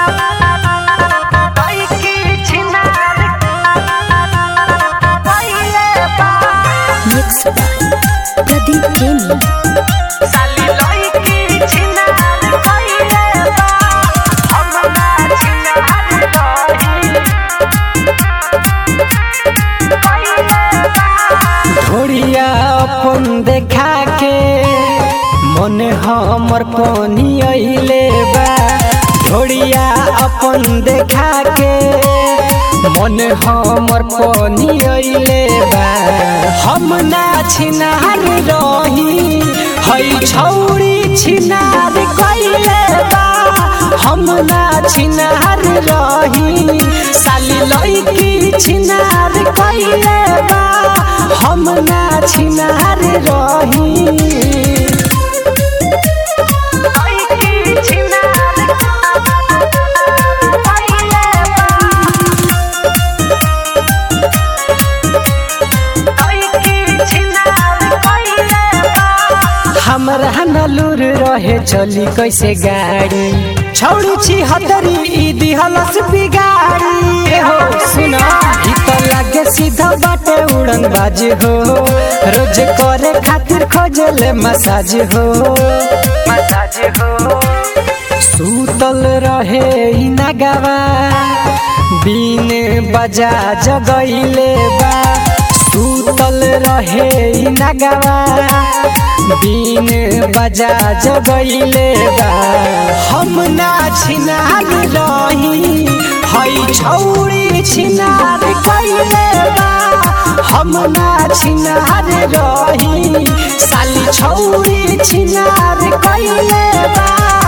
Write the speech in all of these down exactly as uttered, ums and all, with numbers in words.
Mixed by Pradeep Jamie. ढोरिया अपन देखा के मन हमर पानी अइले बा। ढोरिया अपन देखा के मन हमर पानी अइले बा। हम ना छिनार रही हई छौरी छिनार कइले बा। हम ना छिनार रही साली लइकी छिनार कइले बा। हम ना छिनार रही हमरा नलूर रहे चली कैसे गाड़ी छौड़ी छी हतरी ई दिहलस बिगाड़ी हो सुना ई तो लागे सीधा बाटे उड़न बाज हो। रोज करे खातिर खोजले मसाज हो मसाज हो। सूतल रहे ई नगवा बीन बजा जगइले बा। सूतल रहे ई नगवा बीन बजा जगइले बा। हम ना छिनार रही हई छौरी छिनार कइले बा। हम ना छिनार रही साली छौरी छिनार कइले बा।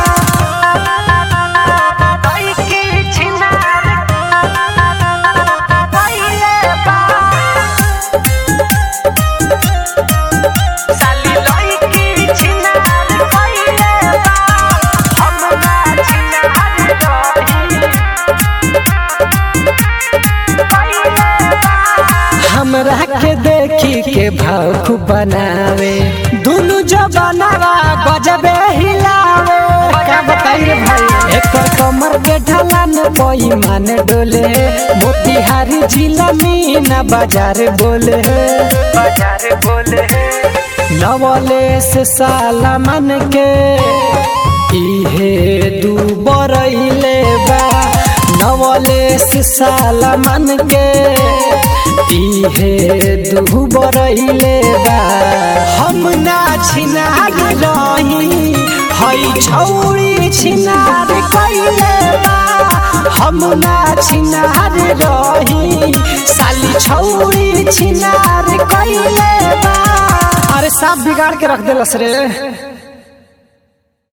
हमरा के देखी के भाव खूब बनावे दुनु जवानवा गजबे हिलावे। का बताइए भाई एकर कमर के ढलान कोई मान डोले। मोतिहारी जिला मीना बाजार बोले बाजार बोले। नवले से साला मन के इहे दू बरइले बा। नवले से साला मन के इहे दू बरइले बा। हम ना छिनार रही हई छौरी छिनार कइले बा। हम ना छिनार रही साली छौरी छिनार कइले बा। अरे साफ बिगाड़ के रख देलस रे।